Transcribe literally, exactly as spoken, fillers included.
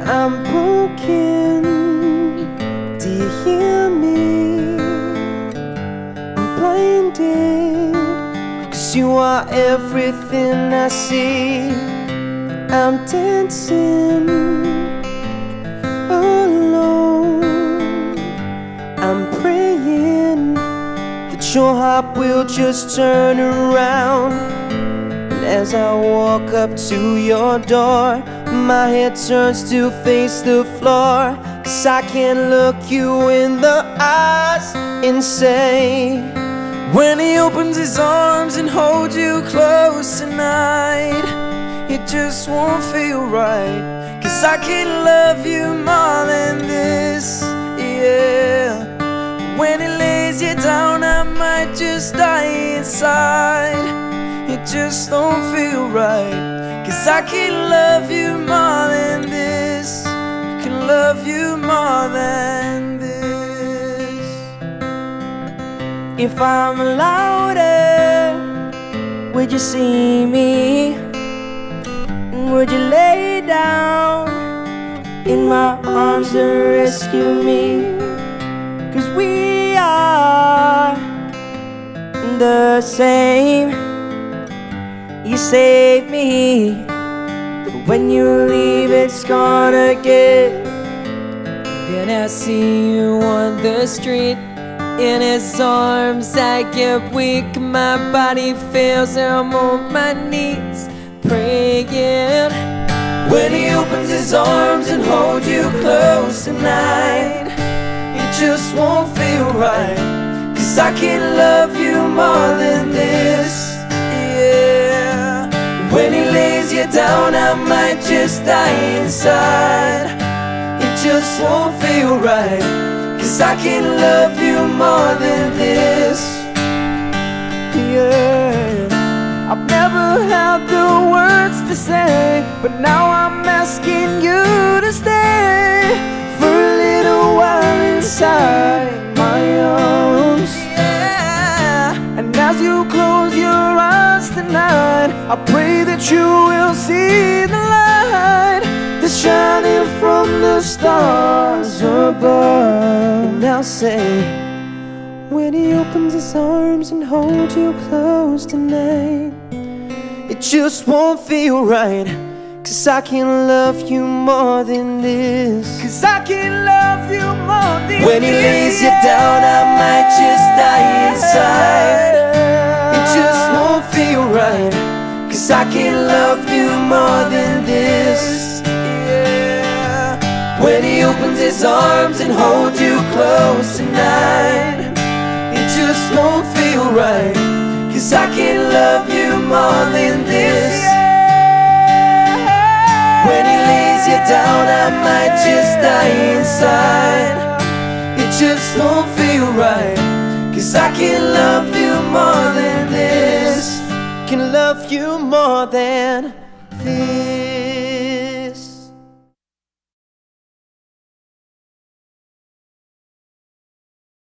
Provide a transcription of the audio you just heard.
I'm broken, do you hear me? I'm blinded, 'cause you are everything I see. I'm dancing alone, I'm praying that your heart will just turn around. And as I walk up to your door, my head turns to face the floor, 'cause I can't look you in the eyes and say, when he opens his arms and holds you close tonight, it just won't feel right. 'Cause I can't love you more than this, yeah. When he lays you down, I might just die inside. It just don't feel right. 'Cause I can love you more than this. I can love you more than this. if I'm louder, would you see me? Would you lay down in my arms to rescue me? 'Cause we are the same. You save me, but when you leave it's gone again. Then I see you on the street, in his arms I get weak. My body fails, I'm on my knees praying. When he opens his arms and holds you close tonight, it just won't feel right. 'Cause I can't love you more than this, yeah. When he lays you down, I might just die inside. It just won't feel right. 'Cause I can't love you more than this, Yeah, I've never had the words to say, but now I'm asking you to stay for a little while inside my arms. yeah. And as you close your eyes tonight, I pray that you will see the light that's shining from the stars above. And I'll say, when he opens his arms and holds you close tonight, it just won't feel right. 'Cause I can love you more than this. 'Cause I can love you more than When he this, lays you yeah. down, I might just die inside. It just won't feel right. 'Cause I can't love you more than this, yeah. When he opens his arms and holds you close tonight, it just won't feel right. 'Cause I can't love you more than this, when he lays you down, I might just die inside. It just won't feel right. 'Cause I can love you more than this. Can love you more than this.